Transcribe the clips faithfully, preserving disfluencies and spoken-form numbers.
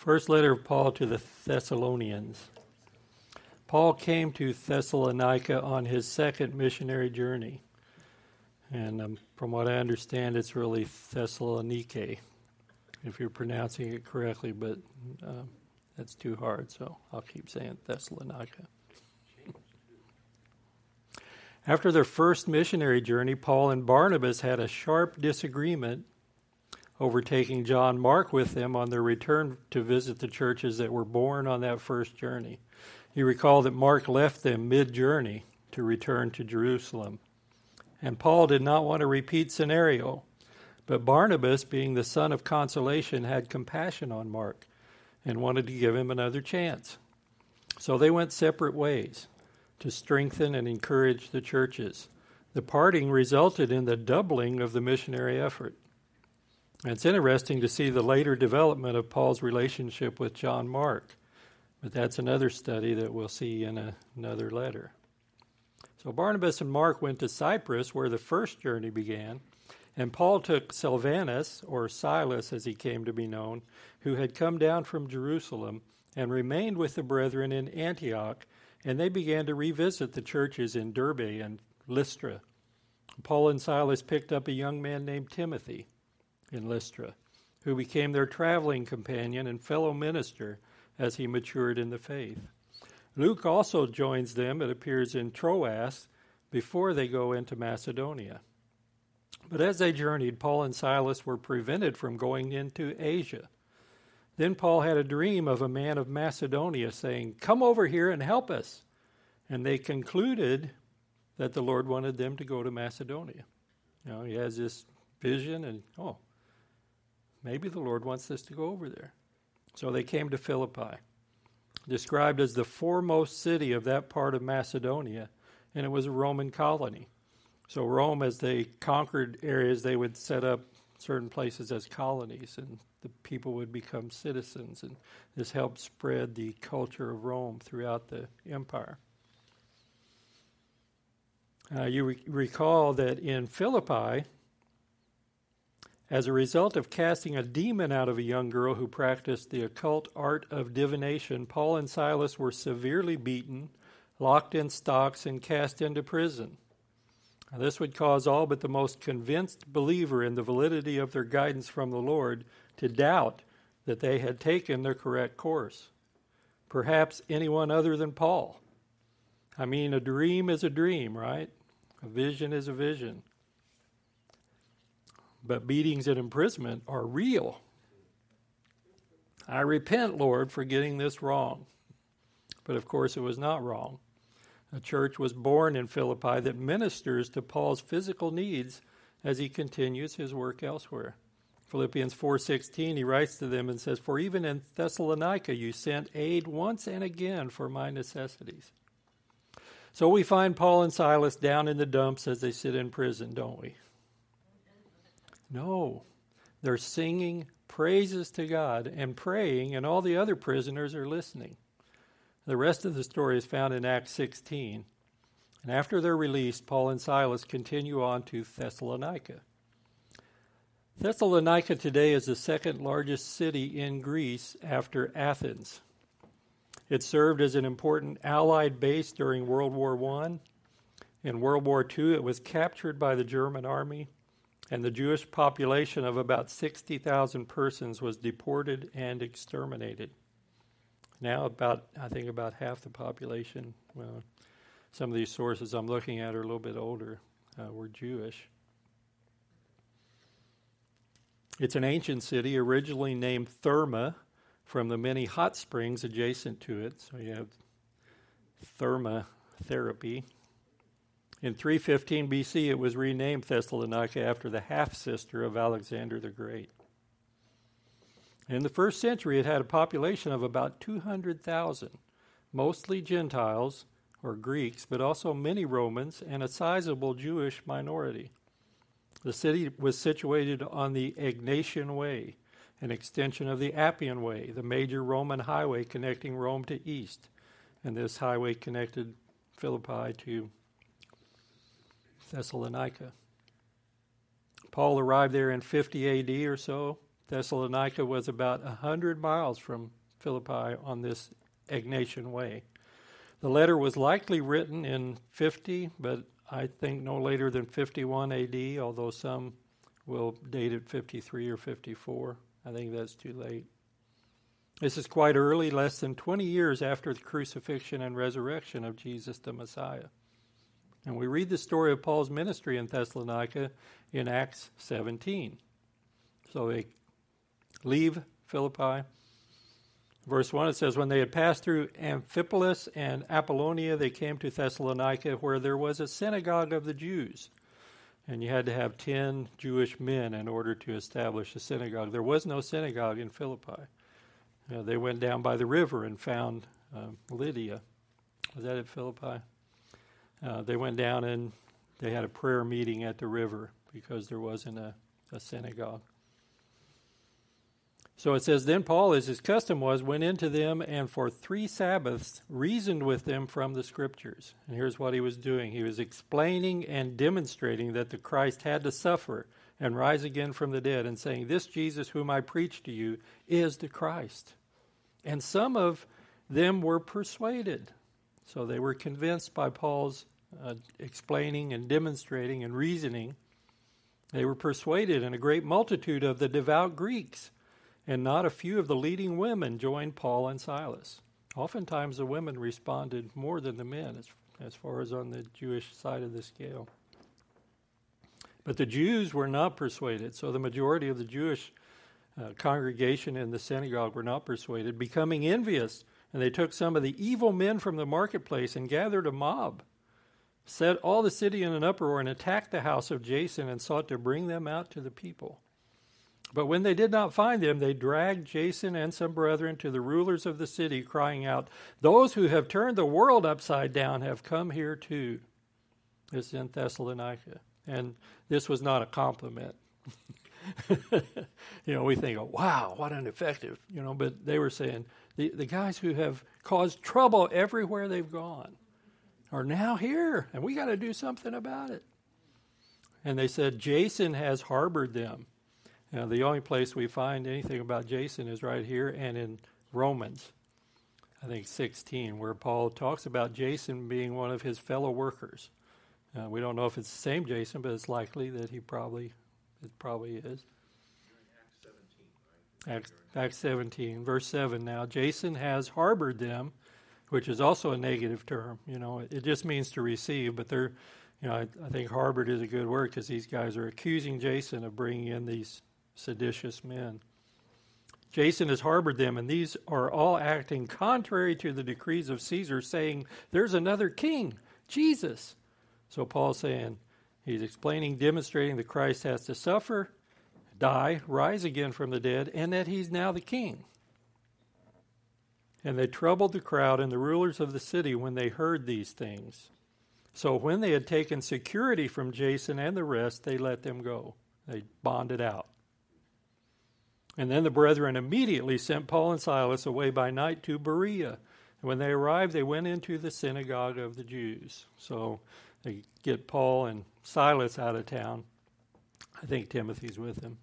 First letter of Paul to the Thessalonians. Paul came to Thessalonica on his second missionary journey. And um, from what I understand, it's really Thessalonike, if you're pronouncing it correctly, but uh, that's too hard, so I'll keep saying Thessalonica. After their first missionary journey, Paul and Barnabas had a sharp disagreement over taking John Mark with them on their return to visit the churches that were born on that first journey. You recall that Mark left them mid-journey to return to Jerusalem. And Paul did not want a repeat scenario, but Barnabas, being the son of consolation, had compassion on Mark and wanted to give him another chance. So they went separate ways to strengthen and encourage the churches. The parting resulted in the doubling of the missionary effort. And it's interesting to see the later development of Paul's relationship with John Mark, but that's another study that we'll see in a, another letter. So Barnabas and Mark went to Cyprus, where the first journey began, and Paul took Silvanus, or Silas as he came to be known, who had come down from Jerusalem, and remained with the brethren in Antioch, and they began to revisit the churches in Derbe and Lystra. Paul and Silas picked up a young man named Timothy in Lystra, who became their traveling companion and fellow minister as he matured in the faith. Luke also joins them, it appears, in Troas before they go into Macedonia. But as they journeyed, Paul and Silas were prevented from going into Asia. Then Paul had a dream of a man of Macedonia saying, "Come over here and help us." And they concluded that the Lord wanted them to go to Macedonia. You know, he has this vision and, oh, maybe the Lord wants us to go over there. So they came to Philippi, described as the foremost city of that part of Macedonia, and it was a Roman colony. So Rome, as they conquered areas, they would set up certain places as colonies, and the people would become citizens, and this helped spread the culture of Rome throughout the empire. Uh, you re- recall that in Philippi, as a result of casting a demon out of a young girl who practiced the occult art of divination, Paul and Silas were severely beaten, locked in stocks, and cast into prison. Now, this would cause all but the most convinced believer in the validity of their guidance from the Lord to doubt that they had taken the correct course. Perhaps anyone other than Paul. I mean, a dream is a dream, right? A vision is a vision. But beatings and imprisonment are real. I repent, Lord, for getting this wrong. But of course it was not wrong. A church was born in Philippi that ministers to Paul's physical needs as he continues his work elsewhere. Philippians four sixteen, he writes to them and says, "For even in Thessalonica you sent aid once and again for my necessities." So we find Paul and Silas down in the dumps as they sit in prison, don't we? No, they're singing praises to God and praying, and all the other prisoners are listening. The rest of the story is found in Acts sixteen. And after they're released, Paul and Silas continue on to Thessalonica. Thessalonica today is the second largest city in Greece after Athens. It served as an important Allied base during World War One. In World War Two, it was captured by the German army, and the Jewish population of about sixty thousand persons was deported and exterminated. Now about, I think about half the population, well, some of these sources I'm looking at are a little bit older, uh, were Jewish. It's an ancient city originally named Therma from the many hot springs adjacent to it. So you have thermotherapy. In three fifteen B C, it was renamed Thessalonica after the half-sister of Alexander the Great. In the first century, it had a population of about two hundred thousand, mostly Gentiles or Greeks, but also many Romans and a sizable Jewish minority. The city was situated on the Egnatian Way, an extension of the Appian Way, the major Roman highway connecting Rome to east. And this highway connected Philippi to Thessalonica. Paul arrived there in fifty A D or so, Thessalonica was about one hundred miles from Philippi on this Egnatian Way. The letter was likely written in fifty, but I think no later than fifty-one A D, although some will date it fifty-three or fifty-four. I think that's too late. This is quite early, less than twenty years after the crucifixion and resurrection of Jesus the Messiah. And we read the story of Paul's ministry in Thessalonica in Acts seventeen. So they leave Philippi. Verse one, it says, when they had passed through Amphipolis and Apollonia, they came to Thessalonica, where there was a synagogue of the Jews. And you had to have ten Jewish men in order to establish a synagogue. There was no synagogue in Philippi. Uh, they went down by the river and found uh, Lydia. Was that at Philippi? Uh, they went down and they had a prayer meeting at the river because there wasn't a, a synagogue. So it says, then Paul, as his custom was, went into them and for three Sabbaths reasoned with them from the Scriptures. And here's what he was doing. He was explaining and demonstrating that the Christ had to suffer and rise again from the dead, and saying, this Jesus whom I preach to you is the Christ. And some of them were persuaded. So they were convinced by Paul's uh, explaining and demonstrating and reasoning. They were persuaded, and a great multitude of the devout Greeks and not a few of the leading women joined Paul and Silas. Oftentimes the women responded more than the men as, as far as on the Jewish side of the scale. But the Jews were not persuaded, so the majority of the Jewish uh, congregation in the synagogue were not persuaded, becoming envious, and they took some of the evil men from the marketplace and gathered a mob, set all the city in an uproar, and attacked the house of Jason and sought to bring them out to the people. But when they did not find them, they dragged Jason and some brethren to the rulers of the city, crying out, those who have turned the world upside down have come here too. This is in Thessalonica. And this was not a compliment. You know, we think, oh, wow, what an effective, you know, but they were saying, the, the guys who have caused trouble everywhere they've gone are now here, and we got to do something about it. And they said, Jason has harbored them. Now, the only place we find anything about Jason is right here and in Romans, I think sixteen, where Paul talks about Jason being one of his fellow workers. Uh, we don't know if it's the same Jason, but it's likely that he probably it probably is. Acts seventeen, right? Acts, Acts seventeen, verse seven. Now, Jason has harbored them, which is also a negative term. You know, it, it just means to receive, but they're, you know, I, I think harbored is a good word because these guys are accusing Jason of bringing in these seditious men. Jason has harbored them, and these are all acting contrary to the decrees of Caesar, saying, there's another king, Jesus. So Paul's saying, he's explaining, demonstrating that Christ has to suffer, die, rise again from the dead, and that he's now the king. And they troubled the crowd and the rulers of the city when they heard these things. So when they had taken security from Jason and the rest, they let them go. They bonded out. And then the brethren immediately sent Paul and Silas away by night to Berea. And when they arrived, they went into the synagogue of the Jews. So they get Paul and Silas out of town. I think Timothy's with them.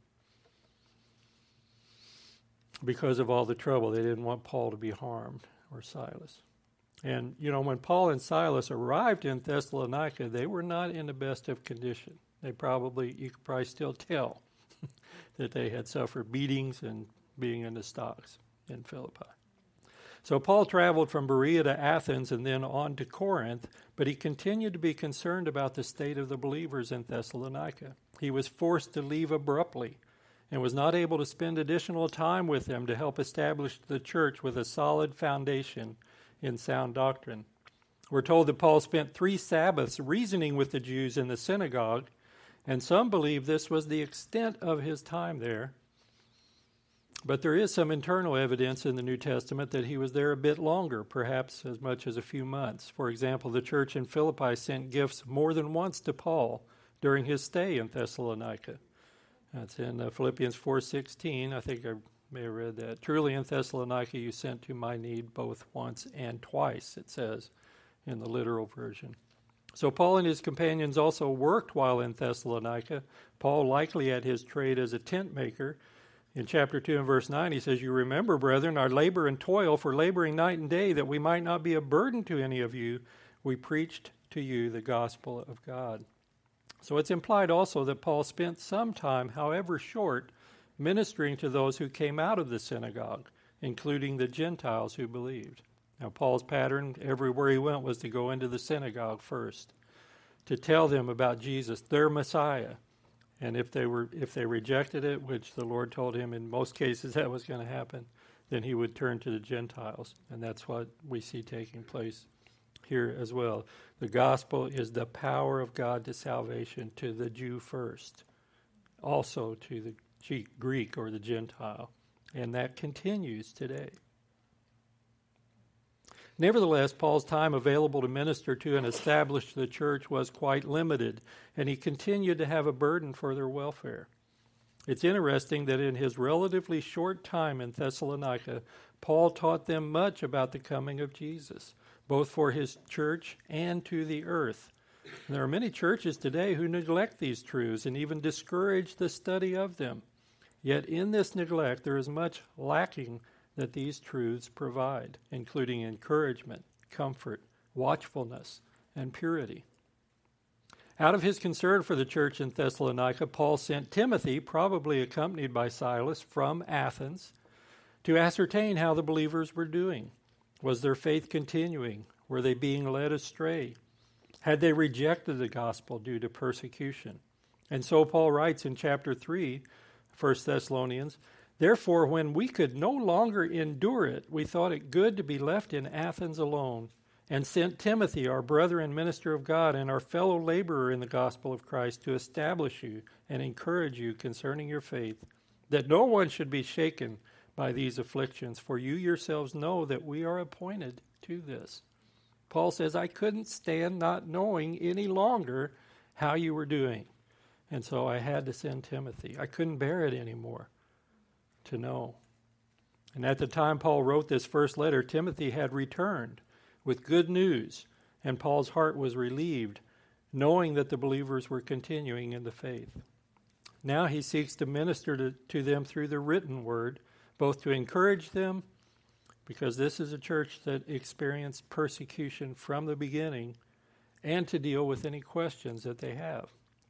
Because of all the trouble, they didn't want Paul to be harmed, or Silas. And, you know, when Paul and Silas arrived in Thessalonica, they were not in the best of condition. They probably, you could probably still tell that they had suffered beatings and being in the stocks in Philippi. So Paul traveled from Berea to Athens and then on to Corinth, but he continued to be concerned about the state of the believers in Thessalonica. He was forced to leave abruptly and was not able to spend additional time with them to help establish the church with a solid foundation in sound doctrine. We're told that Paul spent three Sabbaths reasoning with the Jews in the synagogue, and some believe this was the extent of his time there. But there is some internal evidence in the New Testament that he was there a bit longer, perhaps as much as a few months. For example, the church in Philippi sent gifts more than once to Paul during his stay in Thessalonica. That's in uh, Philippians four sixteen. I think I may have read that. Truly in Thessalonica you sent to my need both once and twice, it says in the literal version. So Paul and his companions also worked while in Thessalonica. Paul likely at his trade as a tent maker. In chapter two and verse nine, he says, "You remember, brethren, our labor and toil, for laboring night and day, that we might not be a burden to any of you. We preached to you the gospel of God." So it's implied also that Paul spent some time, however short, ministering to those who came out of the synagogue, including the Gentiles who believed. Now, Paul's pattern everywhere he went was to go into the synagogue first, to tell them about Jesus, their Messiah. And if they were if they rejected it, which the Lord told him in most cases that was going to happen, then he would turn to the Gentiles. And that's what we see taking place here as well. The gospel is the power of God to salvation to the Jew first, also to the Greek or the Gentile. And that continues today. Nevertheless, Paul's time available to minister to and establish the church was quite limited, and he continued to have a burden for their welfare. It's interesting that in his relatively short time in Thessalonica, Paul taught them much about the coming of Jesus, both for his church and to the earth. And there are many churches today who neglect these truths and even discourage the study of them. Yet in this neglect, there is much lacking that these truths provide, including encouragement, comfort, watchfulness, and purity. Out of his concern for the church in Thessalonica, Paul sent Timothy, probably accompanied by Silas, from Athens to ascertain how the believers were doing. Was their faith continuing? Were they being led astray? Had they rejected the gospel due to persecution? And so Paul writes in chapter three, First Thessalonians, "Therefore, when we could no longer endure it, we thought it good to be left in Athens alone, and sent Timothy, our brother and minister of God, and our fellow laborer in the gospel of Christ, to establish you and encourage you concerning your faith, that no one should be shaken by these afflictions, for you yourselves know that we are appointed to this." Paul says, I couldn't stand not knowing any longer how you were doing, and so I had to send Timothy. I couldn't bear it anymore to know. And at the time Paul wrote this first letter, Timothy had returned with good news, and Paul's heart was relieved, knowing that the believers were continuing in the faith. Now he seeks to minister to, to them through the written word, both to encourage them, because this is a church that experienced persecution from the beginning, and to deal with any questions that they have.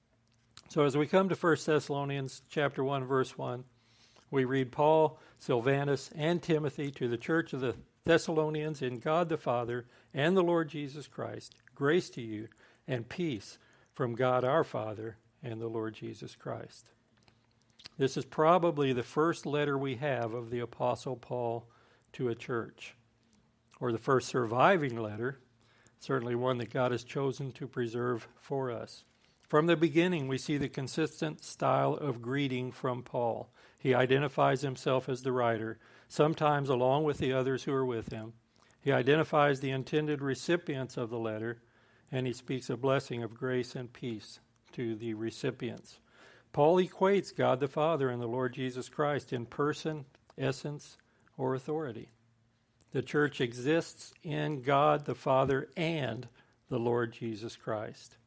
So as we come to First Thessalonians chapter one, verse one, we read, "Paul, Silvanus, and Timothy to the church of the Thessalonians in God the Father and the Lord Jesus Christ, grace to you and peace from God our Father and the Lord Jesus Christ." This is probably the first letter we have of the Apostle Paul to a church, or the first surviving letter, certainly one that God has chosen to preserve for us. From the beginning, we see the consistent style of greeting from Paul. He identifies himself as the writer, sometimes along with the others who are with him. He identifies the intended recipients of the letter, and he speaks a blessing of grace and peace to the recipients. Paul equates God the Father and the Lord Jesus Christ in person, essence, or authority. The church exists in God the Father and the Lord Jesus Christ.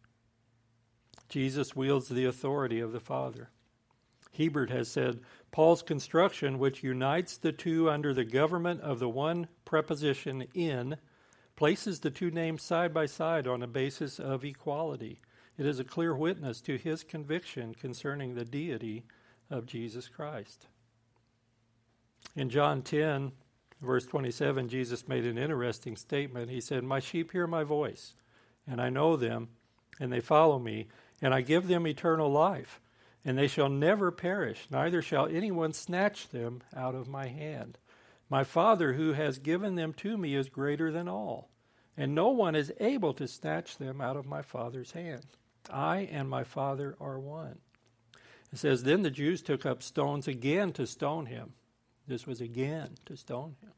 Jesus wields the authority of the Father. Hebert has said, Paul's construction, which unites the two under the government of the one preposition in, places the two names side by side on a basis of equality. It is a clear witness to his conviction concerning the deity of Jesus Christ. In John ten, verse twenty-seven, Jesus made an interesting statement. He said, "My sheep hear my voice, and I know them, and they follow me, and I give them eternal life, and they shall never perish, neither shall anyone snatch them out of my hand. My Father who has given them to me is greater than all, and no one is able to snatch them out of my Father's hand. I and my Father are one." It says, "Then the Jews took up stones again to stone him." This was again to stone him.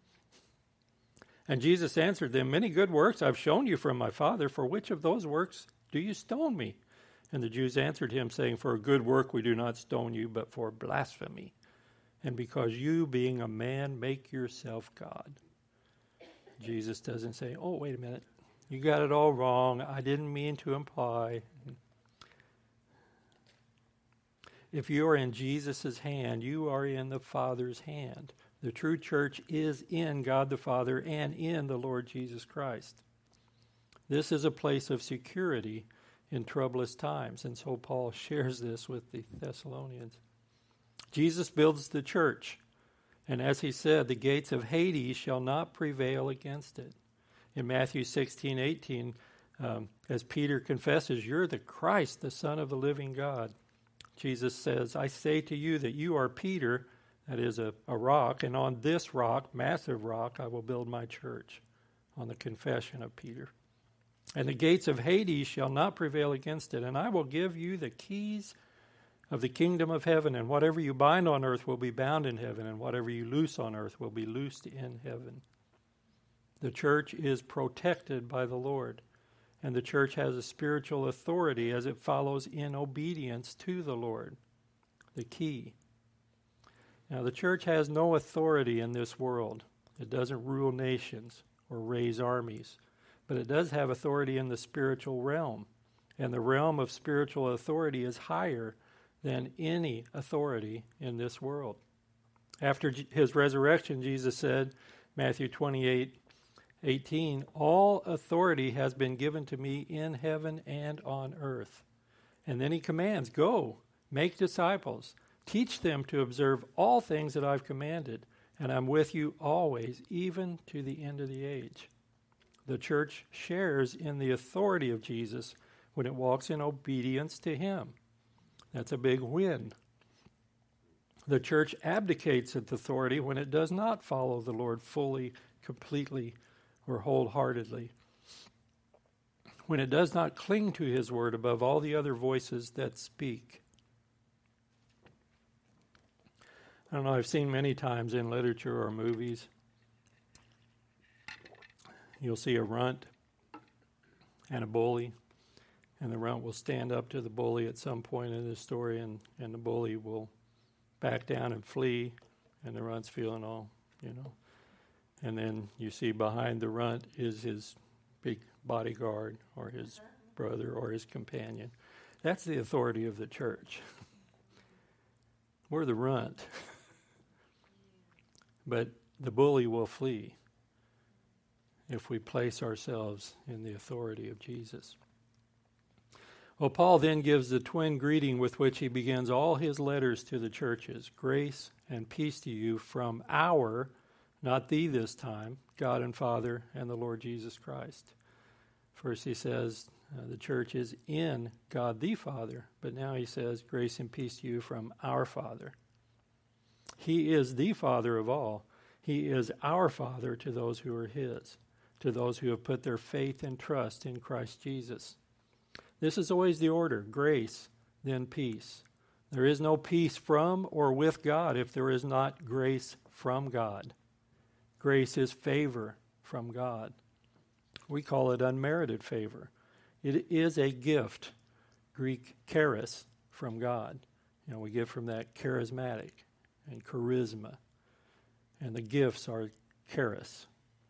And Jesus answered them, "Many good works I've shown you from my Father. For which of those works do you stone me?" And the Jews answered him, saying, "For a good work we do not stone you, but for blasphemy, and because you, being a man, make yourself God." Jesus doesn't say, "Oh, wait a minute, you got it all wrong. I didn't mean to imply." If you are in Jesus' hand, you are in the Father's hand. The true church is in God the Father and in the Lord Jesus Christ. This is a place of security in troublous times, and so Paul shares this with the Thessalonians. Jesus builds the church, and as he said, the gates of Hades shall not prevail against it. In Matthew sixteen eighteen, um, as Peter confesses, you're the Christ, the Son of the living God. Jesus says, I say to you that you are Peter, that is a, a rock, and on this rock, massive rock, I will build my church, on the confession of Peter. And the gates of Hades shall not prevail against it, and I will give you the keys of the kingdom of heaven, and whatever you bind on earth will be bound in heaven, and whatever you loose on earth will be loosed in heaven. The church is protected by the Lord, and the church has a spiritual authority as it follows in obedience to the Lord. The key. Now, the church has no authority in this world. It doesn't rule nations or raise armies, but it does have authority in the spiritual realm, and the realm of spiritual authority is higher than any authority in this world. After his resurrection, Jesus said, Matthew twenty-eight eighteen, all authority has been given to me in heaven and on earth. And then he commands, go, make disciples, teach them to observe all things that I've commanded, and I'm with you always, even to the end of the age. The church shares in the authority of Jesus when it walks in obedience to him. That's a big win. The church abdicates its authority when it does not follow the Lord fully, completely, or wholeheartedly. When it does not cling to his word above all the other voices that speak. I don't know, I've seen many times in literature or movies, you'll see a runt and a bully, and the runt will stand up to the bully at some point in the story, and, and the bully will back down and flee, and the runt's feeling all, you know. And then you see behind the runt is his big bodyguard or his brother or his companion. That's the authority of the church. We're the runt. But the bully will flee if we place ourselves in the authority of Jesus. Well, Paul then gives the twin greeting with which he begins all his letters to the churches. Grace and peace to you from our, not thee this time, God and Father and the Lord Jesus Christ. First he says uh, the church is in God the Father, but now he says grace and peace to you from our Father. He is the Father of all. He is our Father to those who are his, to those who have put their faith and trust in Christ Jesus. This is always the order, grace, then peace. There is no peace from or with God if there is not grace from God. Grace is favor from God. We call it unmerited favor. It is a gift, Greek charis, from God. You know, we get from that charismatic and charisma. And the gifts are charis.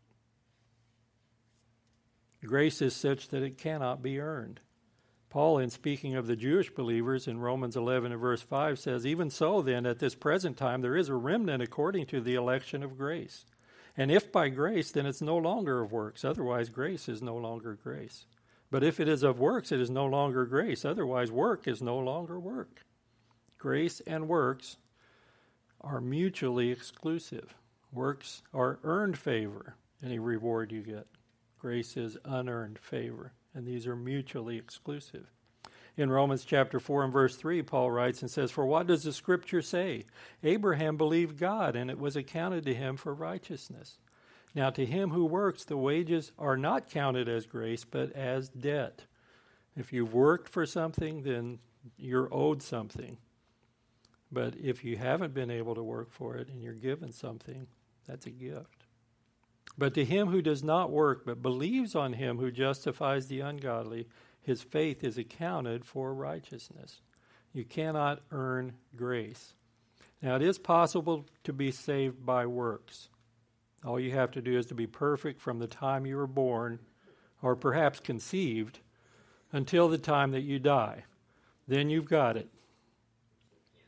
Grace is such that it cannot be earned. Paul, in speaking of the Jewish believers in Romans eleven and verse five, says, even so then, at this present time, there is a remnant according to the election of grace. And if by grace, then it's no longer of works. Otherwise, grace is no longer grace. But if it is of works, it is no longer grace. Otherwise, work is no longer work. Grace and works are mutually exclusive. Works are earned favor, any reward you get. Grace is unearned favor, and these are mutually exclusive. In Romans chapter four and verse three, Paul writes and says, for what does the Scripture say? Abraham believed God, and it was accounted to him for righteousness. Now to him who works, the wages are not counted as grace, but as debt. If you've worked for something, then you're owed something. But if you haven't been able to work for it and you're given something, that's a gift. But to him who does not work, but believes on him who justifies the ungodly, his faith is accounted for righteousness. You cannot earn grace. Now, it is possible to be saved by works. All you have to do is to be perfect from the time you were born, or perhaps conceived, until the time that you die. Then you've got it.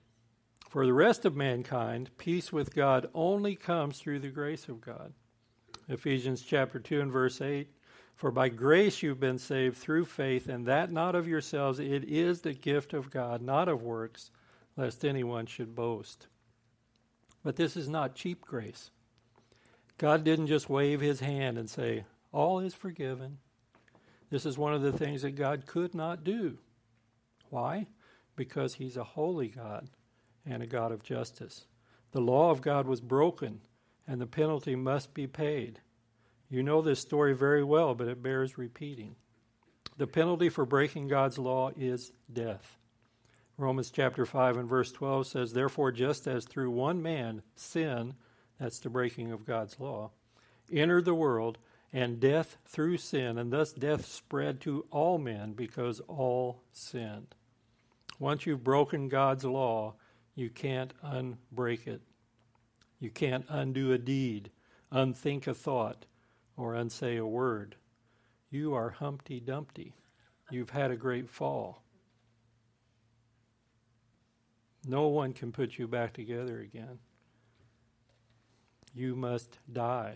For the rest of mankind, peace with God only comes through the grace of God. Ephesians chapter two and verse eight, for by grace you've been saved through faith, and that not of yourselves, it is the gift of God, not of works, lest anyone should boast. But this is not cheap grace. God didn't just wave his hand and say, all is forgiven. This is one of the things that God could not do. Why? Because he's a holy God and a God of justice. The law of God was broken, and the penalty must be paid. You know this story very well, but it bears repeating. The penalty for breaking God's law is death. Romans chapter five and verse twelve says, therefore, just as through one man sin, that's the breaking of God's law, entered the world, and death through sin, and thus death spread to all men because all sinned. Once you've broken God's law, you can't unbreak it. You can't undo a deed, unthink a thought, or unsay a word. You are Humpty Dumpty. You've had a great fall. No one can put you back together again. You must die.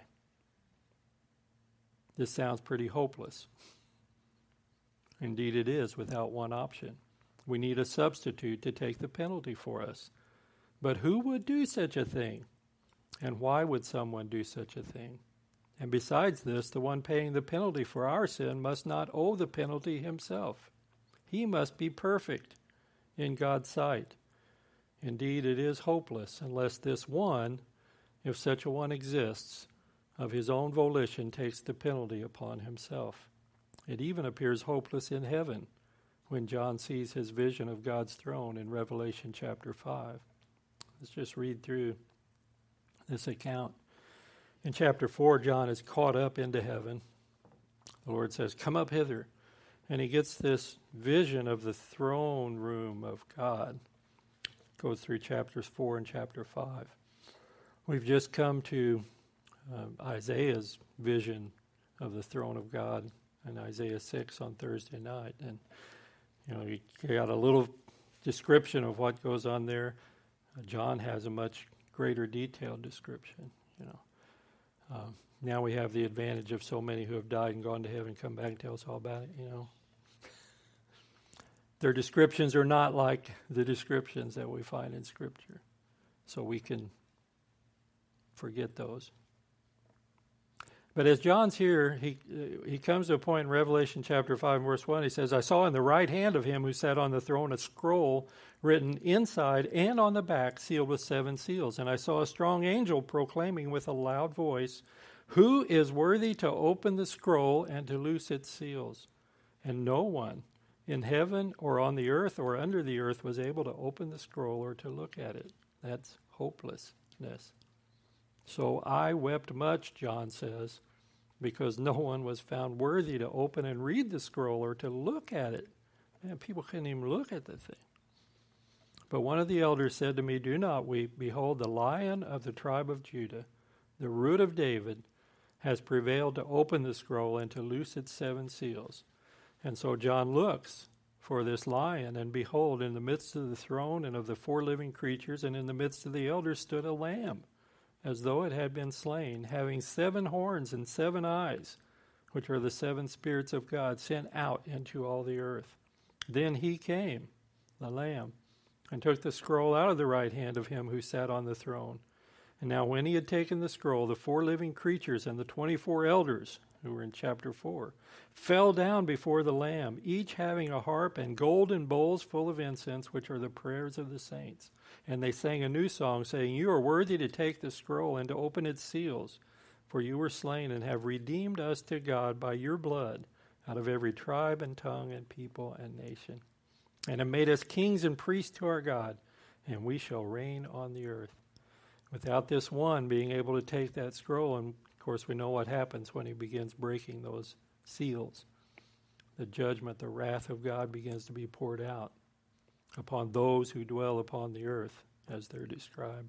This sounds pretty hopeless. Indeed it is, without one option. We need a substitute to take the penalty for us. But who would do such a thing? And why would someone do such a thing? And besides this, the one paying the penalty for our sin must not owe the penalty himself. He must be perfect in God's sight. Indeed, it is hopeless unless this one, if such a one exists, of his own volition takes the penalty upon himself. It even appears hopeless in heaven when John sees his vision of God's throne in Revelation chapter five. Let's just read through this account. In chapter four, John is caught up into heaven. The Lord says, come up hither. And he gets this vision of the throne room of God. Goes through chapters four and chapter five. We've just come to uh, Isaiah's vision of the throne of God in Isaiah six on Thursday night. And, you know, you got a little description of what goes on there. Uh, John has a much greater detailed description, you know. Uh, now we have the advantage of so many who have died and gone to heaven come back and tell us all about it, you know. Their descriptions are not like the descriptions that we find in Scripture. So we can forget those. But as John's here, he uh, he comes to a point in Revelation chapter five, verse one. He says, I saw in the right hand of him who sat on the throne a scroll written inside and on the back, sealed with seven seals. And I saw a strong angel proclaiming with a loud voice, who is worthy to open the scroll and to loose its seals? And no one in heaven or on the earth or under the earth was able to open the scroll or to look at it. That's hopelessness. So I wept much, John says, because no one was found worthy to open and read the scroll or to look at it. Man, people couldn't even look at the thing. But one of the elders said to me, do not weep. Behold, the Lion of the tribe of Judah, the Root of David, has prevailed to open the scroll and to loose its seven seals. And so John looks for this lion, and behold, in the midst of the throne and of the four living creatures, and in the midst of the elders stood a lamb, as though it had been slain, having seven horns and seven eyes, which are the seven spirits of God sent out into all the earth. Then he came, the Lamb, and took the scroll out of the right hand of him who sat on the throne. And now when he had taken the scroll, the four living creatures and the twenty-four elders, who were in chapter four, fell down before the Lamb, each having a harp and golden bowls full of incense, which are the prayers of the saints. And they sang a new song, saying, you are worthy to take the scroll and to open its seals, for you were slain and have redeemed us to God by your blood out of every tribe and tongue and people and nation. And have made us kings and priests to our God, and we shall reign on the earth. Without this one being able to take that scroll, and of course we know what happens when he begins breaking those seals. The judgment, the wrath of God begins to be poured out upon those who dwell upon the earth, as they're described.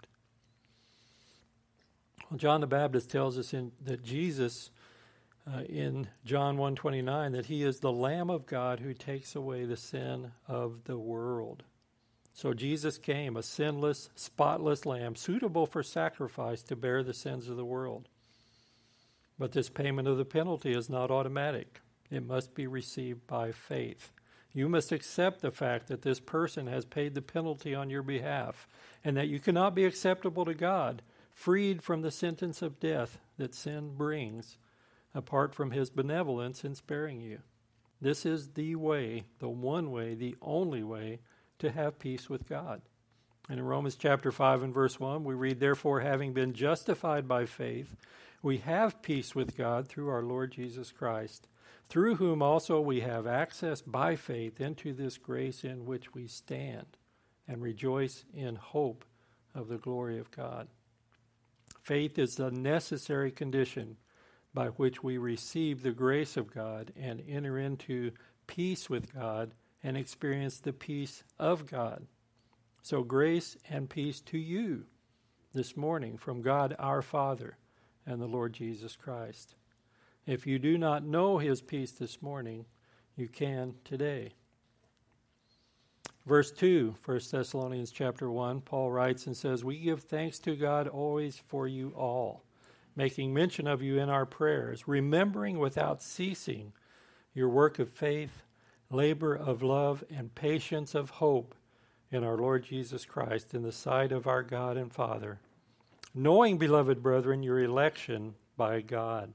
Well, John the Baptist tells us in, that Jesus, uh, in John one twenty-nine, that he is the Lamb of God who takes away the sin of the world. So Jesus came, a sinless, spotless lamb, suitable for sacrifice to bear the sins of the world. But this payment of the penalty is not automatic. It must be received by faith. You must accept the fact that this person has paid the penalty on your behalf, and that you cannot be acceptable to God, freed from the sentence of death that sin brings, apart from his benevolence in sparing you. This is the way, the one way, the only way to have peace with God. And in Romans chapter five and verse one, we read, "Therefore, having been justified by faith, we have peace with God through our Lord Jesus Christ, through whom also we have access by faith into this grace in which we stand, and rejoice in hope of the glory of God." Faith is the necessary condition by which we receive the grace of God and enter into peace with God and experience the peace of God. So grace and peace to you this morning from God our Father and the Lord Jesus Christ. If you do not know his peace this morning, you can today. Verse two, First Thessalonians chapter one, Paul writes and says, "We give thanks to God always for you all, making mention of you in our prayers, remembering without ceasing your work of faith, labor of love, and patience of hope in our Lord Jesus Christ in the sight of our God and Father, knowing, beloved brethren, your election by God."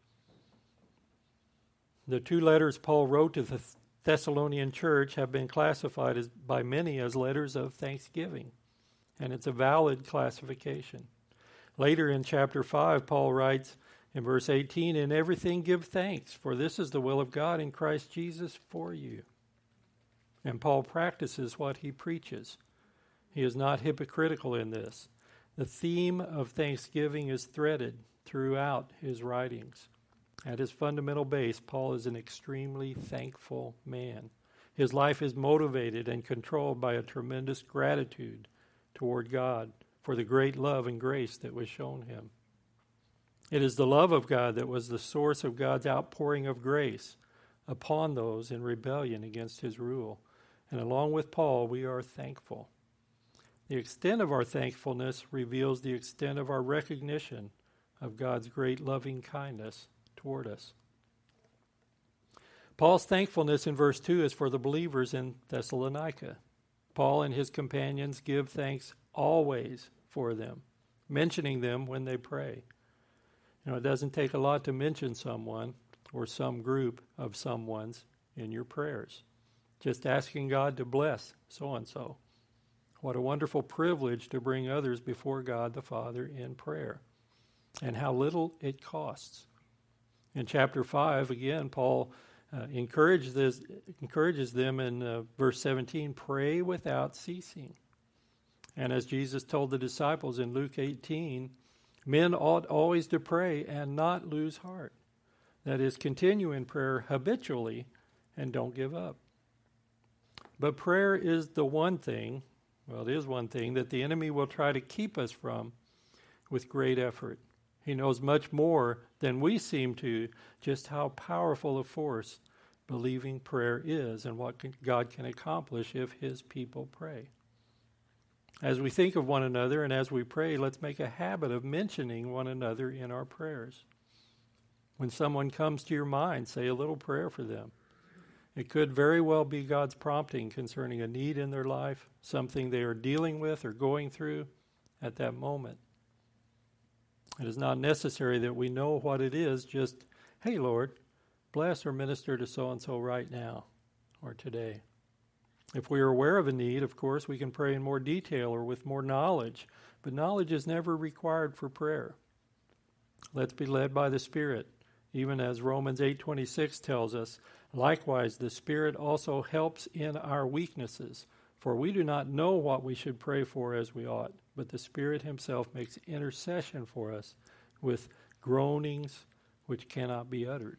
The two letters Paul wrote to the Thessalonian church have been classified as, by many as letters of thanksgiving, and it's a valid classification. Later in chapter five, Paul writes in verse eighteen, "In everything give thanks, for this is the will of God in Christ Jesus for you." And Paul practices what he preaches. He is not hypocritical in this. The theme of thanksgiving is threaded throughout his writings. At his fundamental base, Paul is an extremely thankful man. His life is motivated and controlled by a tremendous gratitude toward God for the great love and grace that was shown him. It is the love of God that was the source of God's outpouring of grace upon those in rebellion against his rule. And along with Paul, we are thankful. The extent of our thankfulness reveals the extent of our recognition of God's great loving kindness toward us. Paul's thankfulness in verse two is for the believers in Thessalonica. Paul and his companions give thanks always for them, mentioning them when they pray. You know, it doesn't take a lot to mention someone or some group of someone's in your prayers. Just asking God to bless so-and-so. What a wonderful privilege to bring others before God the Father in prayer. And how little it costs. In chapter five, again, Paul uh, encourages, this, encourages them in uh, verse seventeen, "Pray without ceasing." And as Jesus told the disciples in Luke eighteen, men ought always to pray and not lose heart. That is, continue in prayer habitually and don't give up. But prayer is the one thing, well, it is one thing, that the enemy will try to keep us from with great effort. He knows much more than we seem to just how powerful a force believing prayer is and what can, God can accomplish if his people pray. As we think of one another and as we pray, let's make a habit of mentioning one another in our prayers. When someone comes to your mind, say a little prayer for them. It could very well be God's prompting concerning a need in their life, something they are dealing with or going through at that moment. It is not necessary that we know what it is, just, "Hey, Lord, bless or minister to so-and-so right now or today." If we are aware of a need, of course, we can pray in more detail or with more knowledge, but knowledge is never required for prayer. Let's be led by the Spirit, even as Romans eight twenty-six tells us, "Likewise, the Spirit also helps in our weaknesses, for we do not know what we should pray for as we ought, but the Spirit himself makes intercession for us with groanings which cannot be uttered."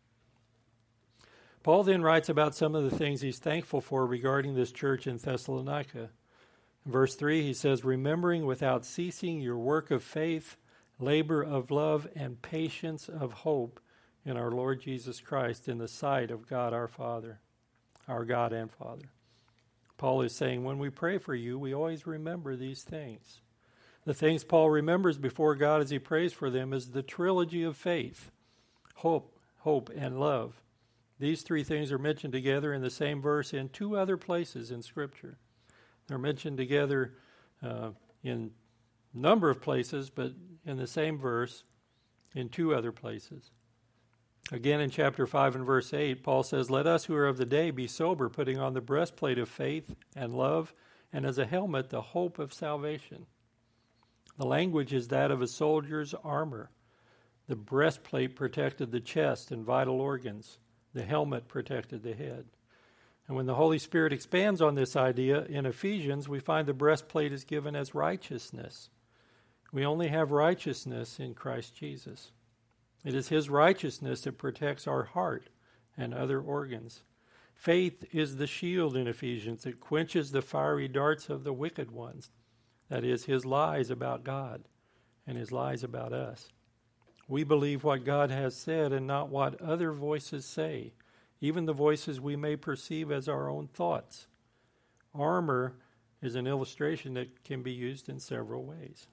Paul then writes about some of the things he's thankful for regarding this church in Thessalonica. In verse three, he says, "Remembering without ceasing your work of faith, labor of love, and patience of hope in our Lord Jesus Christ in the sight of God our Father, our God and Father." Paul is saying, when we pray for you, we always remember these things. The things Paul remembers before God as he prays for them is the trilogy of faith, hope, hope, and love. These three things are mentioned together in the same verse in two other places in Scripture. They're mentioned together uh, in a number of places, but in the same verse in two other places. Again, in chapter five and verse eight, Paul says, "Let us who are of the day be sober, putting on the breastplate of faith and love, and as a helmet the hope of salvation." The language is that of a soldier's armor. The breastplate protected the chest and vital organs. The helmet protected the head. And when the Holy Spirit expands on this idea in Ephesians, we find the breastplate is given as righteousness. We only have righteousness in Christ Jesus. It is his righteousness that protects our heart and other organs. Faith is the shield in Ephesians that quenches the fiery darts of the wicked ones. That is, his lies about God and his lies about us. We believe what God has said and not what other voices say, even the voices we may perceive as our own thoughts. Armor is an illustration that can be used in several ways.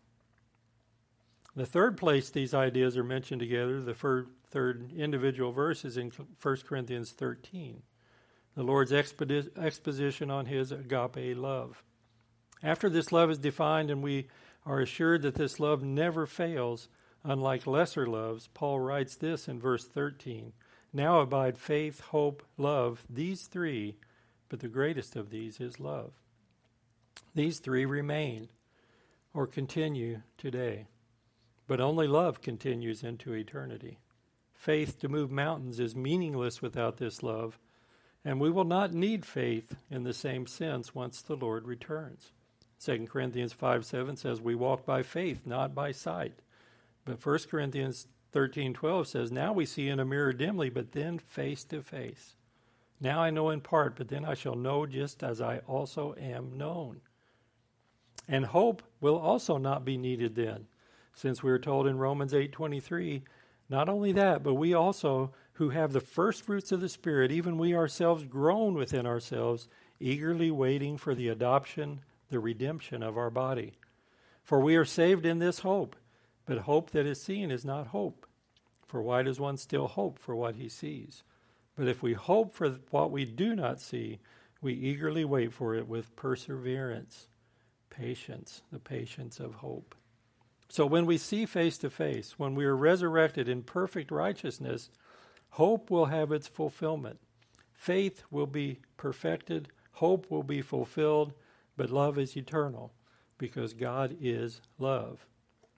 The third place these ideas are mentioned together, the fir- third individual verse, is in First Corinthians thirteen, the Lord's expedi- exposition on his agape love. After this love is defined and we are assured that this love never fails, unlike lesser loves, Paul writes this in verse thirteen, "Now abide faith, hope, love, these three, but the greatest of these is love." These three remain or continue today, but only love continues into eternity. Faith to move mountains is meaningless without this love, and we will not need faith in the same sense once the Lord returns. Second Corinthians five seven says, "We walk by faith, not by sight." But First Corinthians thirteen twelve says, "Now we see in a mirror dimly, but then face to face. Now I know in part, but then I shall know just as I also am known." And hope will also not be needed then, since we are told in Romans eight twenty-three, "Not only that, but we also, who have the first fruits of the Spirit, even we ourselves groan within ourselves, eagerly waiting for the adoption, the redemption of our body. For we are saved in this hope, but hope that is seen is not hope. For why does one still hope for what he sees? But if we hope for what we do not see, we eagerly wait for it with perseverance, patience, the patience of hope." So when we see face to face, when we are resurrected in perfect righteousness, hope will have its fulfillment. Faith will be perfected, hope will be fulfilled, but love is eternal because God is love.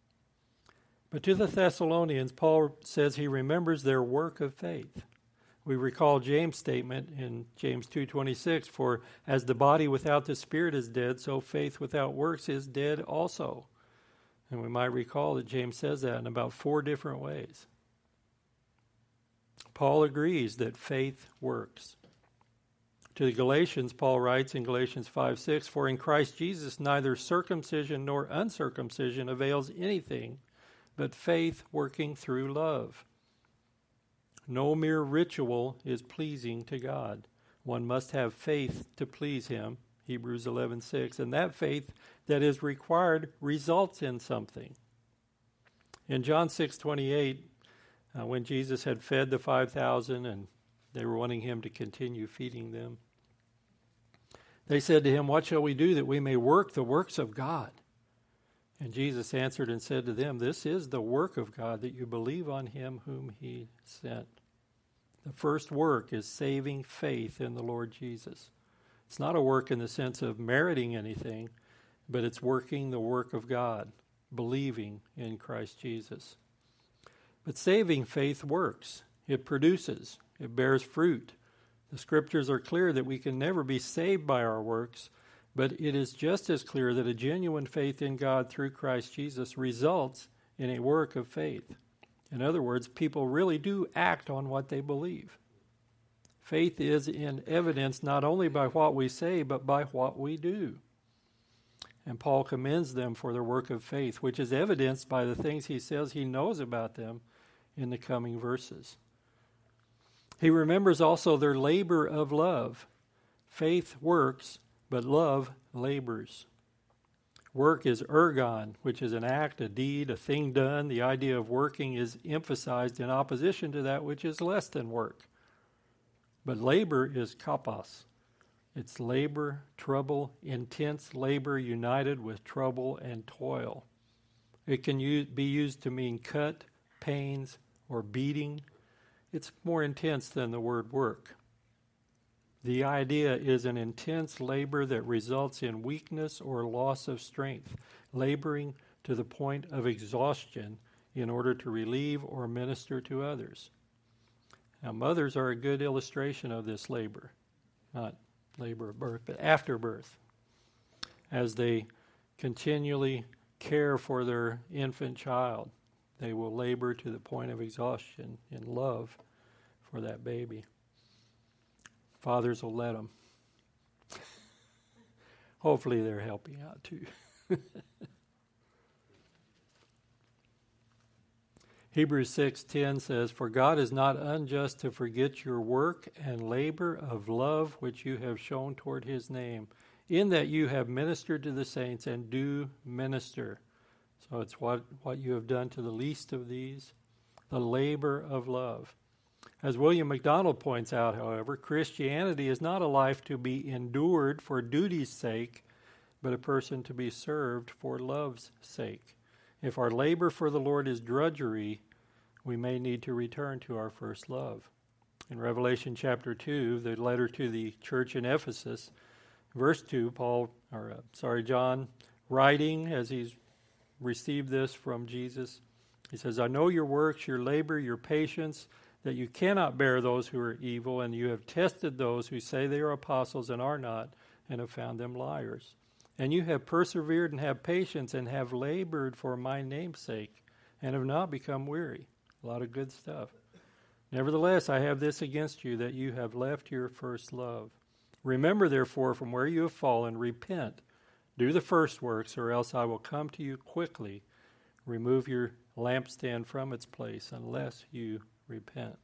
But to the Thessalonians, Paul says he remembers their work of faith. We recall James' statement in James two twenty-six, "For as the body without the spirit is dead, so faith without works is dead also." And we might recall that James says that in about four different ways. Paul agrees that faith works. To the Galatians, Paul writes in Galatians five six, "For in Christ Jesus neither circumcision nor uncircumcision avails anything, but faith working through love. No mere ritual is pleasing to God. One must have faith to please him," Hebrews eleven six, "and that faith that is required results in something." In John six twenty-eight, uh, when Jesus had fed the five thousand and they were wanting him to continue feeding them, they said to him, "What shall we do that we may work the works of God?" And Jesus answered and said to them, "This is the work of God, that you believe on him whom he sent." The first work is saving faith in the Lord Jesus. It's not a work in the sense of meriting anything, but it's working the work of God, believing in Christ Jesus. But saving faith works. It produces. It bears fruit. The Scriptures are clear that we can never be saved by our works, but it is just as clear that a genuine faith in God through Christ Jesus results in a work of faith. In other words, people really do act on what they believe. Faith is in evidence not only by what we say, but by what we do. And Paul commends them for their work of faith, which is evidenced by the things he says he knows about them in the coming verses. He remembers also their labor of love. Faith works but love labors. Work is ergon, which is an act, a deed, a thing done. The idea of working is emphasized in opposition to that which is less than work. But labor is kapos. It's labor, trouble, intense labor united with trouble and toil. It can use, be used to mean cut, pains, or beating. It's more intense than the word work. The idea is an intense labor that results in weakness or loss of strength, laboring to the point of exhaustion in order to relieve or minister to others. Now, mothers are a good illustration of this labor, not labor of birth, but after birth, as they continually care for their infant child. They will labor to the point of exhaustion in love for that baby. Fathers will let them. Hopefully they're helping out too. Hebrews six ten says, "For God is not unjust to forget your work and labor of love which you have shown toward his name, in that you have ministered to the saints and do minister." So it's what, what you have done to the least of these, the labor of love. As William MacDonald points out, however, Christianity is not a life to be endured for duty's sake, but a person to be served for love's sake. If our labor for the Lord is drudgery, we may need to return to our first love. In Revelation chapter two, the letter to the church in Ephesus, verse two, Paul, or uh, sorry, John, writing as he's received this from Jesus, he says, "I know your works, your labor, your patience, that you cannot bear those who are evil, and you have tested those who say they are apostles and are not, and have found them liars. And you have persevered and have patience and have labored for my name's sake, and have not become weary." A lot of good stuff. "Nevertheless, I have this against you, that you have left your first love. Remember, therefore, from where you have fallen, repent, do the first works, or else I will come to you quickly, remove your lampstand from its place, unless you repent."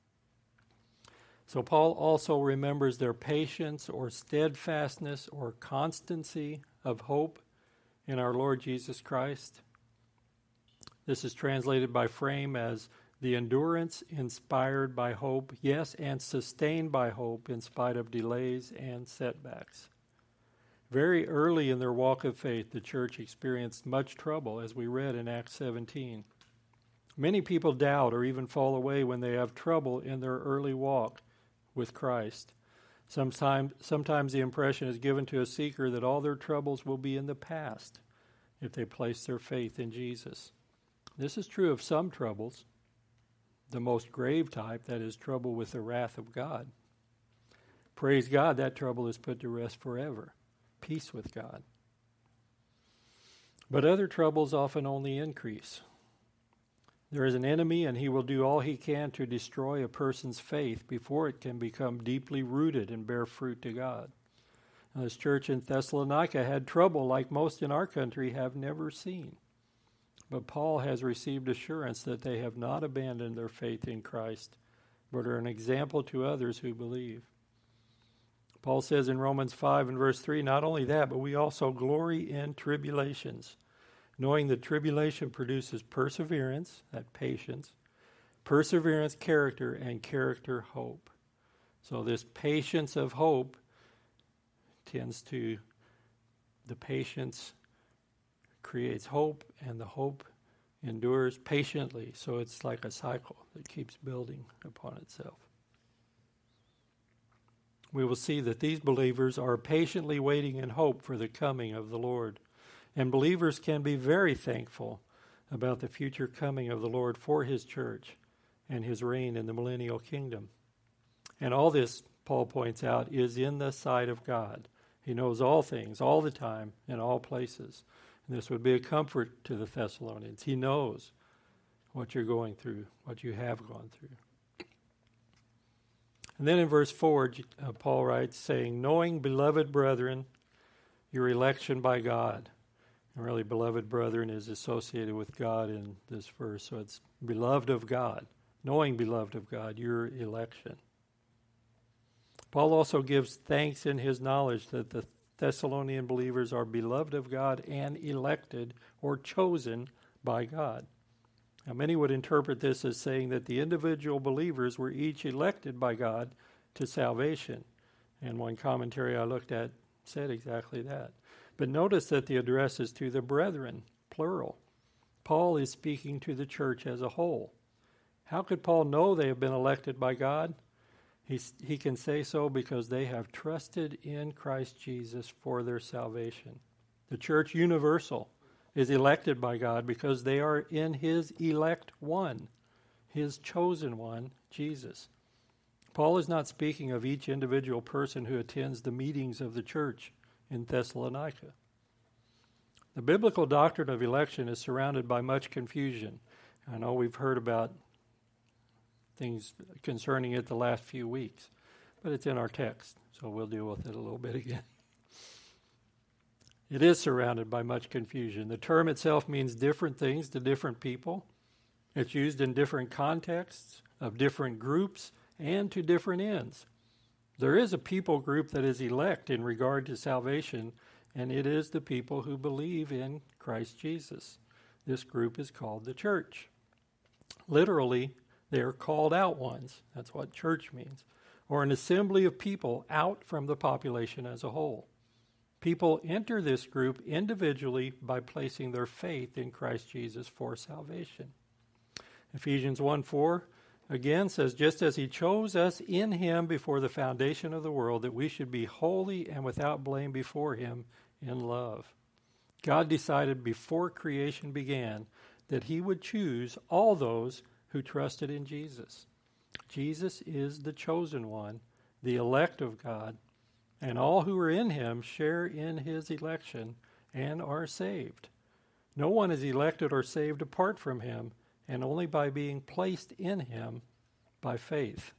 So Paul also remembers their patience or steadfastness or constancy of hope in our Lord Jesus Christ. This is translated by Frame as the endurance inspired by hope, yes, and sustained by hope in spite of delays and setbacks. Very early in their walk of faith, the church experienced much trouble, as we read in Acts seventeen. Many people doubt or even fall away when they have trouble in their early walk with Christ. Sometimes, sometimes the impression is given to a seeker that all their troubles will be in the past if they place their faith in Jesus. This is true of some troubles, the most grave type, that is trouble with the wrath of God. Praise God, that trouble is put to rest forever. Peace with God. But other troubles often only increase. There is an enemy, and he will do all he can to destroy a person's faith before it can become deeply rooted and bear fruit to God. Now, this church in Thessalonica had trouble like most in our country have never seen. But Paul has received assurance that they have not abandoned their faith in Christ, but are an example to others who believe. Paul says in Romans five and verse three, "Not only that, but we also glory in tribulations, knowing that tribulation produces perseverance," that patience, perseverance, character, and character, hope. So this patience of hope tends to, the patience creates hope, and the hope endures patiently. So it's like a cycle that keeps building upon itself. We will see that these believers are patiently waiting in hope for the coming of the Lord. And believers can be very thankful about the future coming of the Lord for his church and his reign in the millennial kingdom. And all this, Paul points out, is in the sight of God. He knows all things, all the time, in all places. And this would be a comfort to the Thessalonians. He knows what you're going through, what you have gone through. And then in verse four, uh, Paul writes, saying, "Knowing, beloved brethren, your election by God." And really, beloved brethren is associated with God in this verse. So it's beloved of God. Knowing, beloved of God, your election. Paul also gives thanks in his knowledge that the Thessalonian believers are beloved of God and elected or chosen by God. Now, many would interpret this as saying that the individual believers were each elected by God to salvation. And one commentary I looked at said exactly that. But notice that the address is to the brethren, plural. Paul is speaking to the church as a whole. How could Paul know they have been elected by God? He, he can say so because they have trusted in Christ Jesus for their salvation. The church universal is elected by God because they are in his elect one, his chosen one, Jesus. Paul is not speaking of each individual person who attends the meetings of the church in Thessalonica. The biblical doctrine of election is surrounded by much confusion. I know we've heard about things concerning it the last few weeks, but it's in our text, so we'll deal with it a little bit again. It is surrounded by much confusion. The term itself means different things to different people. It's used in different contexts, of different groups, and to different ends. There is a people group that is elect in regard to salvation, and it is the people who believe in Christ Jesus. This group is called the church. Literally, they are called out ones. That's what church means. Or an assembly of people out from the population as a whole. People enter this group individually by placing their faith in Christ Jesus for salvation. Ephesians one four again says, just as he chose us in him before the foundation of the world, that we should be holy and without blame before him in love. God decided before creation began that he would choose all those who trusted in Jesus. Jesus is the chosen one, the elect of God, and all who are in him share in his election and are saved. No one is elected or saved apart from him, and only by being placed in him by faith.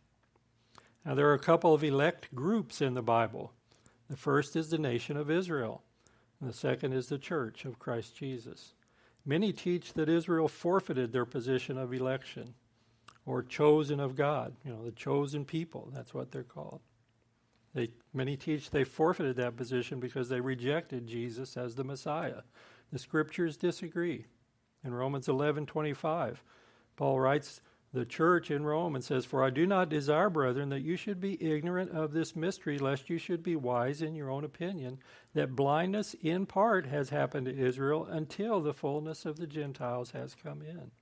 Now, there are a couple of elect groups in the Bible. The first is the nation of Israel, and the second is the church of Christ Jesus. Many teach that Israel forfeited their position of election, or chosen of God, you know, the chosen people, that's what they're called. They, many teach they forfeited that position because they rejected Jesus as the Messiah. The scriptures disagree. In Romans eleven twenty-five, Paul writes the church in Rome and says, "For I do not desire, brethren, that you should be ignorant of this mystery, lest you should be wise in your own opinion, that blindness in part has happened to Israel until the fullness of the Gentiles has come in."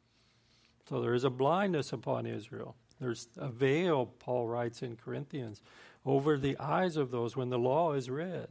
So there is a blindness upon Israel. There's a veil, Paul writes in Corinthians, over the eyes of those when the law is read.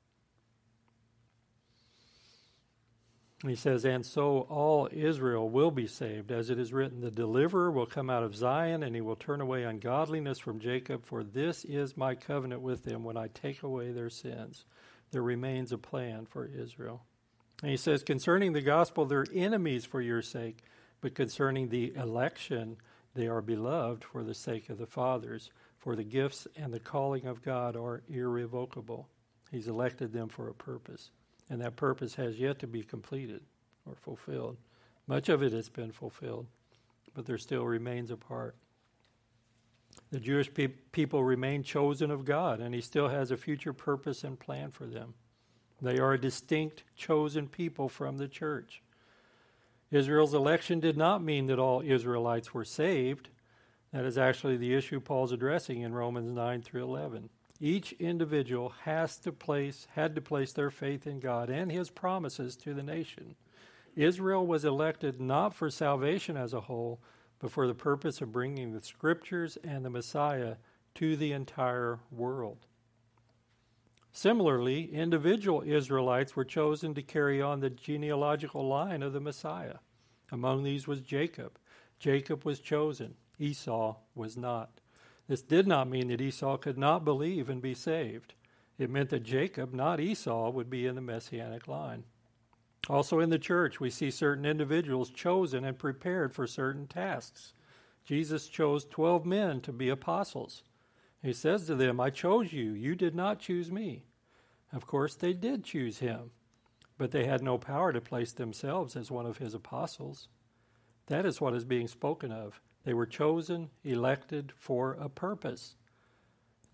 He says, and so all Israel will be saved. As it is written, the deliverer will come out of Zion, and he will turn away ungodliness from Jacob, for this is my covenant with them when I take away their sins. There remains a plan for Israel. And he says, concerning the gospel, they're enemies for your sake, but concerning the election, they are beloved for the sake of the fathers, for the gifts and the calling of God are irrevocable. He's elected them for a purpose. And that purpose has yet to be completed or fulfilled. Much of it has been fulfilled, but there still remains a part. The Jewish pe- people remain chosen of God, and he still has a future purpose and plan for them. They are a distinct, chosen people from the church. Israel's election did not mean that all Israelites were saved. That is actually the issue Paul's addressing in Romans nine through eleven. Each individual has to place, had to place their faith in God and his promises to the nation. Israel was elected not for salvation as a whole, but for the purpose of bringing the Scriptures and the Messiah to the entire world. Similarly, individual Israelites were chosen to carry on the genealogical line of the Messiah. Among these was Jacob. Jacob was chosen. Esau was not. This did not mean that Esau could not believe and be saved. It meant that Jacob, not Esau, would be in the Messianic line. Also in the church, we see certain individuals chosen and prepared for certain tasks. Jesus chose twelve men to be apostles. He says to them, I chose you. You did not choose me. Of course, they did choose him, but they had no power to place themselves as one of his apostles. That is what is being spoken of. They were chosen, elected for a purpose.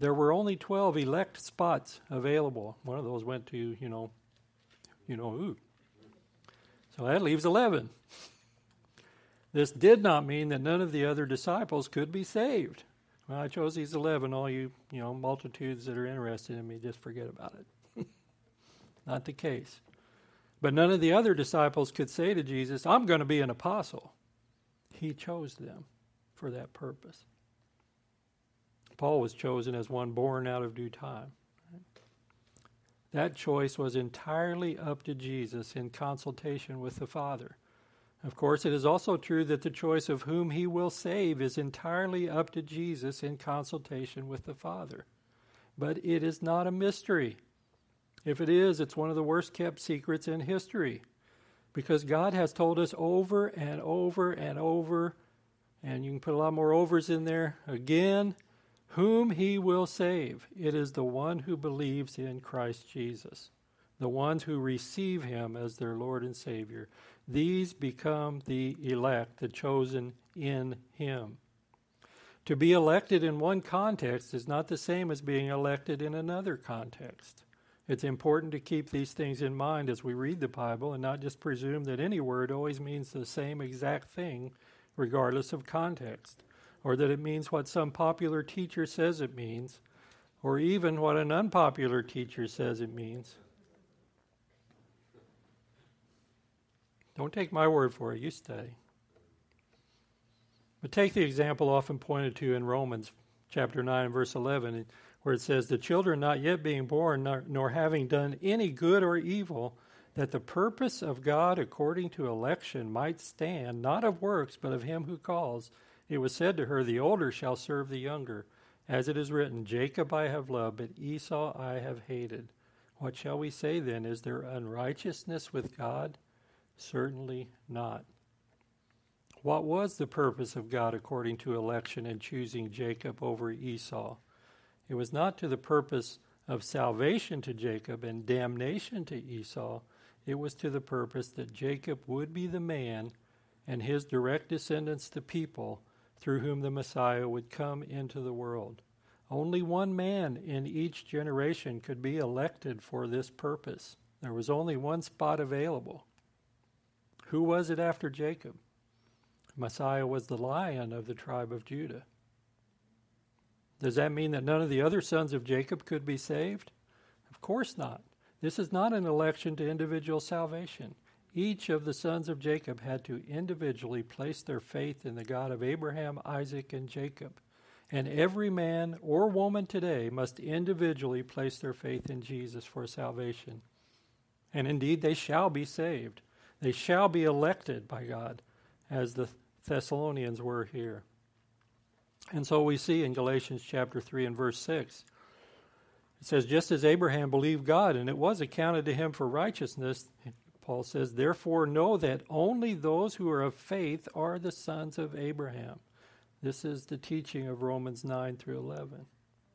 there were only twelve elect spots available. One of those went to, you know, you know who. So that leaves eleven. This did not mean that none of the other disciples could be saved. Well, I chose these eleven. All you, you know, multitudes that are interested in me, just forget about it. Not the case. But none of the other disciples could say to Jesus, I'm going to be an apostle. He chose them for that purpose. Paul was chosen as one born out of due time. That choice was entirely up to Jesus in consultation with the Father. Of course, it is also true that the choice of whom he will save is entirely up to Jesus in consultation with the Father. But it is not a mystery. If it is, it's one of the worst kept secrets in history. Because God has told us over and over and over, and you can put a lot more overs in there, again, whom he will save. It is the one who believes in Christ Jesus, the ones who receive him as their Lord and Savior. These become the elect, the chosen in him. To be elected in one context is not the same as being elected in another context. It's important to keep these things in mind as we read the Bible and not just presume that any word always means the same exact thing regardless of context, or that it means what some popular teacher says it means, or even what an unpopular teacher says it means. Don't take my word for it, you study. But take the example often pointed to in Romans chapter nine, verse eleven, where it says, the children not yet being born, nor, nor having done any good or evil, that the purpose of God according to election might stand, not of works, but of him who calls. It was said to her, the older shall serve the younger. As it is written, Jacob I have loved, but Esau I have hated. What shall we say then? Is there unrighteousness with God? Certainly not. What was the purpose of God according to election in choosing Jacob over Esau? It was not to the purpose of salvation to Jacob and damnation to Esau. It was to the purpose that Jacob would be the man and his direct descendants the people through whom the Messiah would come into the world. Only one man in each generation could be elected for this purpose. There was only one spot available. Who was it after Jacob? Messiah was the Lion of the tribe of Judah. Does that mean that none of the other sons of Jacob could be saved? Of course not. This is not an election to individual salvation. Each of the sons of Jacob had to individually place their faith in the God of Abraham, Isaac, and Jacob. And every man or woman today must individually place their faith in Jesus for salvation. And indeed, they shall be saved. They shall be elected by God, as the Thessalonians were here. And so we see in Galatians chapter three and verse six, it says, just as Abraham believed God, and it was accounted to him for righteousness, Paul says, therefore know that only those who are of faith are the sons of Abraham. This is the teaching of Romans nine through eleven.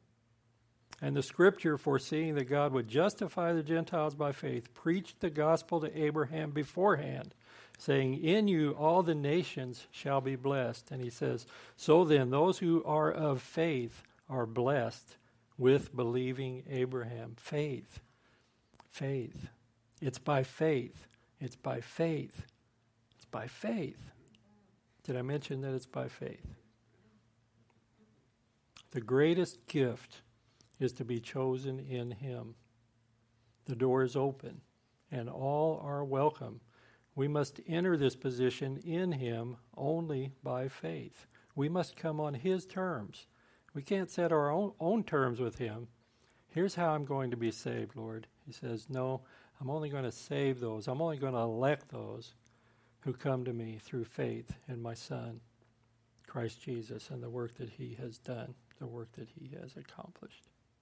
And the scripture, foreseeing that God would justify the Gentiles by faith, preached the gospel to Abraham beforehand, saying, in you all the nations shall be blessed. And he says, so then those who are of faith are blessed with believing Abraham. Faith. Faith. It's by faith. It's by faith. It's by faith. Did I mention that it's by faith? The greatest gift is to be chosen in him. The door is open, and all are welcome. We must enter this position in him only by faith. We must come on his terms. We can't set our own, own terms with him. Here's how I'm going to be saved, Lord. He says, no, I'm only going to save those. I'm only going to elect those who come to me through faith in my Son, Christ Jesus, and the work that he has done, the work that he has accomplished.